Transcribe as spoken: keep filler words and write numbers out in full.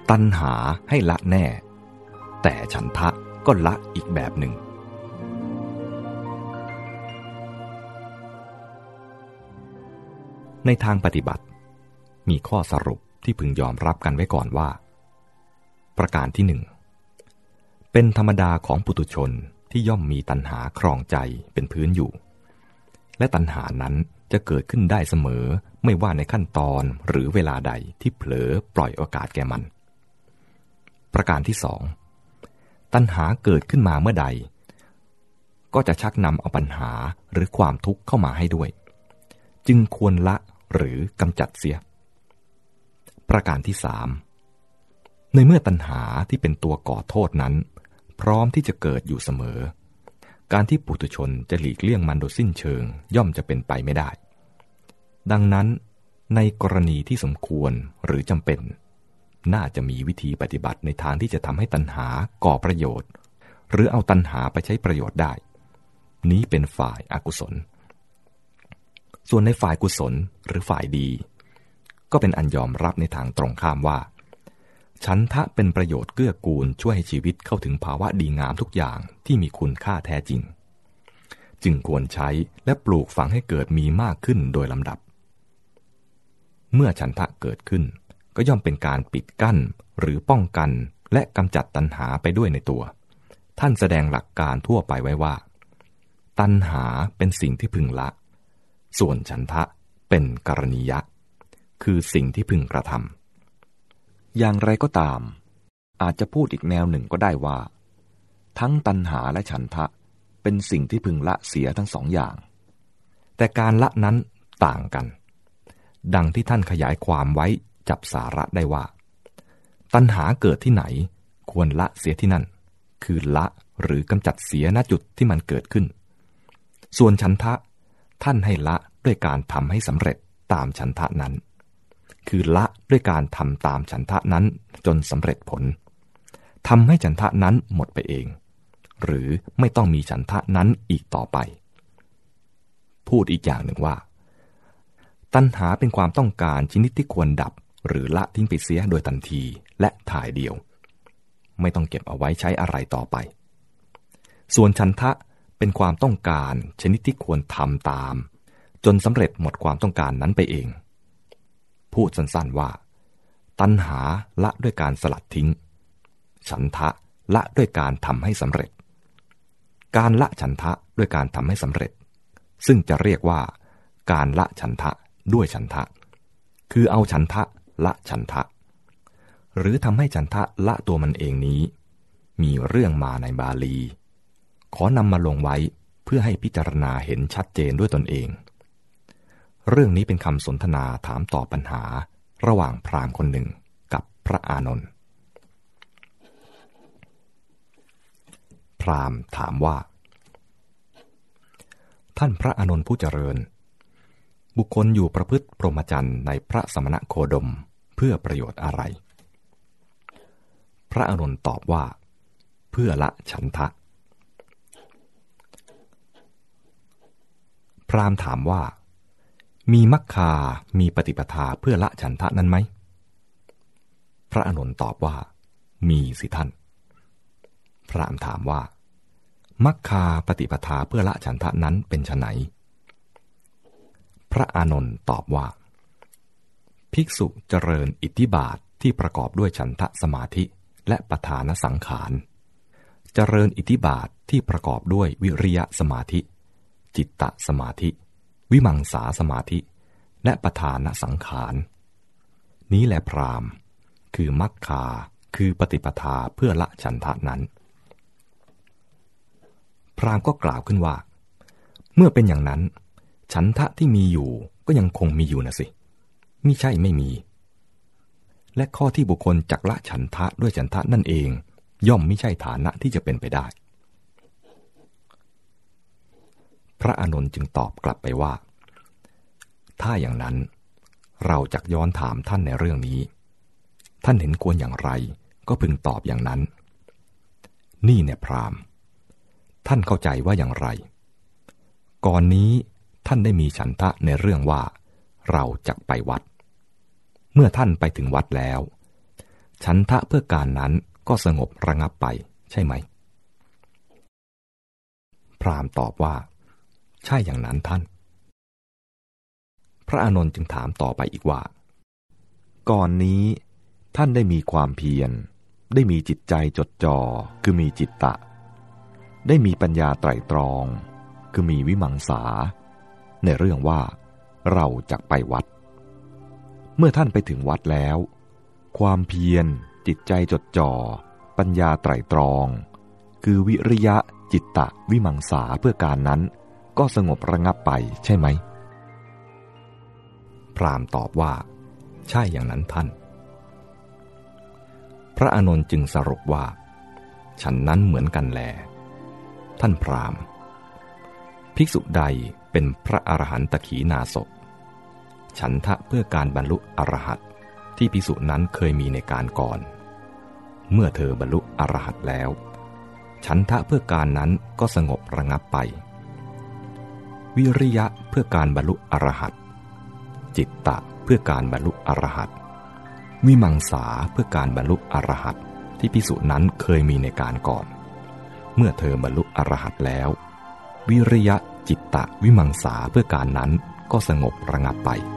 ตัณหาให้ละแน่แต่ฉันทะก็ละอีกแบบหนึ่งในทางปฏิบัติมีข้อสรุปที่พึงยอมรับกันไว้ก่อนว่าประการที่หนึ่งเป็นธรรมดาของปุถุชนที่ย่อมมีตัณหาครองใจเป็นพื้นอยู่และตัณหานั้นจะเกิดขึ้นได้เสมอไม่ว่าในขั้นตอนหรือเวลาใดที่เผลอปล่อยโอกาสแก่มันประการที่สองตัณหาเกิดขึ้นมาเมื่อใดก็จะชักนำเอาปัญหาหรือความทุกข์เข้ามาให้ด้วยจึงควรละหรือกำจัดเสียประการที่สามในเมื่อตัณหาที่เป็นตัวก่อโทษนั้นพร้อมที่จะเกิดอยู่เสมอการที่ปุถุชนจะหลีกเลี่ยงมันโดยสิ้นเชิงย่อมจะเป็นไปไม่ได้ดังนั้นในกรณีที่สมควรหรือจำเป็นน่าจะมีวิธีปฏิบัติในทางที่จะทำให้ตัณหาก่อประโยชน์หรือเอาตัณหาไปใช้ประโยชน์ได้นี้เป็นฝ่ายอกุศลส่วนในฝ่ายกุศลหรือฝ่ายดีก็เป็นอันยอมรับในทางตรงข้ามว่าฉันทะเป็นประโยชน์เกื้อกูลช่วยให้ชีวิตเข้าถึงภาวะดีงามทุกอย่างที่มีคุณค่าแท้จริงจึงควรใช้และปลูกฝังให้เกิดมีมากขึ้นโดยลำดับเมื่อฉันทะเกิดขึ้นก็ย่อมเป็นการปิดกั้นหรือป้องกันและกำจัดตัณหาไปด้วยในตัวท่านแสดงหลักการทั่วไปไว้ว่าตัณหาเป็นสิ่งที่พึงละส่วนฉันทะเป็นกรณียะคือสิ่งที่พึงกระทำอย่างไรก็ตามอาจจะพูดอีกแนวหนึ่งก็ได้ว่าทั้งตัณหาและฉันทะเป็นสิ่งที่พึงละเสียทั้งสองอย่างแต่การละนั้นต่างกันดังที่ท่านขยายความไว้จับสาระได้ว่าตัณหาเกิดที่ไหนควรละเสียที่นั่นคือละหรือกำจัดเสียณจุดที่มันเกิดขึ้นส่วนฉันทะท่านให้ละด้วยการทำให้สำเร็จตามฉันทะนั้นคือละด้วยการทำตามฉันทะนั้นจนสำเร็จผลทำให้ฉันทะนั้นหมดไปเองหรือไม่ต้องมีฉันทะนั้นอีกต่อไปพูดอีกอย่างหนึ่งว่าตัณหาเป็นความต้องการชนิดที่ควรดับหรือละทิ้งไปเสียโดยทันทีและถ่ายเดียวไม่ต้องเก็บเอาไว้ใช้อะไรต่อไปส่วนฉันทะเป็นความต้องการชนิดที่ควรทำตามจนสำเร็จหมดความต้องการนั้นไปเองพูดสั้นๆว่าตัณหาละด้วยการสลัดทิ้งฉันทะละด้วยการทำให้สำเร็จการละฉันทะด้วยการทำให้สำเร็จซึ่งจะเรียกว่าการละฉันทะด้วยฉันทะคือเอาฉันทะละฉันทะหรือทำให้ฉันทะละตัวมันเองนี้มีเรื่องมาในบาลีขอนำมาลงไว้เพื่อให้พิจารณาเห็นชัดเจนด้วยตนเองเรื่องนี้เป็นคำสนทนาถามตอบปัญหาระหว่างพราหมณ์คนหนึ่งกับพระอานนท์พราหมณ์ถามว่าท่านพระอานนท์ผู้เจริญบุคคลอยู่ประพฤติพรหมจรรย์ในพระสมณโคดมเพื่อประโยชน์อะไรพระอานนท์ตอบว่าเพื่อละฉันทะพราหมณ์ถามว่ามีมัคคามีปฏิปทาเพื่อละฉันทะนั้นไหมพระอานนท์ตอบว่ามีสิท่านพราหมณ์ถามว่ามัคคาปฏิปทาเพื่อละฉันทะนั้นเป็นไฉนพระอานนท์ตอบว่าภิกษุเจริญอิทธิบาทที่ประกอบด้วยฉันทะสมาธิและปทานสังขารเจริญอิทธิบาทที่ประกอบด้วยวิริยะสมาธิจิตตสมาธิวิมังสาสมาธิและปทานสังขารนี้แหละพราหมณ์คือมัคคาคือปฏิปทาเพื่อละฉันทะนั้นพราหมณ์ก็กล่าวขึ้นว่าเมื่อเป็นอย่างนั้นฉันทะที่มีอยู่ก็ยังคงมีอยู่นะสิมิใช่ไม่มีและข้อที่บุคคลจักละฉันทะด้วยฉันทะนั่นเองย่อมมิใช่ฐานะที่จะเป็นไปได้พระอานนท์จึงตอบกลับไปว่าถ้าอย่างนั้นเราจักย้อนถามท่านในเรื่องนี้ท่านเห็นควรอย่างไรก็พึงตอบอย่างนั้นนี่เนี่ยพราหมณ์ท่านเข้าใจว่าอย่างไรก่อนนี้ท่านได้มีฉันทะในเรื่องว่าเราจักไปวัดเมื่อท่านไปถึงวัดแล้วฉันทะเพื่อการนั้นก็สงบระงับไปใช่ไหมพราหมณ์ตอบว่าใช่อย่างนั้นท่านพระอานนท์จึงถามต่อไปอีกว่าก่อนนี้ท่านได้มีความเพียรได้มีจิตใจจดจ่อคือมีจิตตะได้มีปัญญาไตร่ตรองคือมีวิมังสาในเรื่องว่าเราจักไปวัดเมื่อท่านไปถึงวัดแล้วความเพียรจิตใจจดจ่อปัญญาไตร่ตรองคือวิริยะจิตตะวิมังสาเพื่อการนั้นก็สงบระงับไปใช่ไหมพราหมณ์ตอบว่าใช่อย่างนั้นท่านพระอานนท์จึงสรุปว่าฉันนั้นเหมือนกันแลท่านพราหมณ์ภิกษุใดเป็นพระอรหันตขีณาสพฉันทะเพื่อการบรรลุอรหัตที่ภิกษุนั้นเคยมีในการก่อนเมื่อเธอบรรลุอรหัตแล้วฉันทะเพื่อการนั้นก็สงบระงับไปวิริยะเพื่อการบรรลุอรหัตจิตตะเพื่อการบรรลุอรหัตวิมังสาเพื่อการบรรลุอรหัตที่ภิกษุนั้นเคยมีในการก่อนเมื่อเธอบรรลุอรหัตแล้ววิริยะจิตตะวิมังสาเพื่อการนั้นก็สงบระงับไป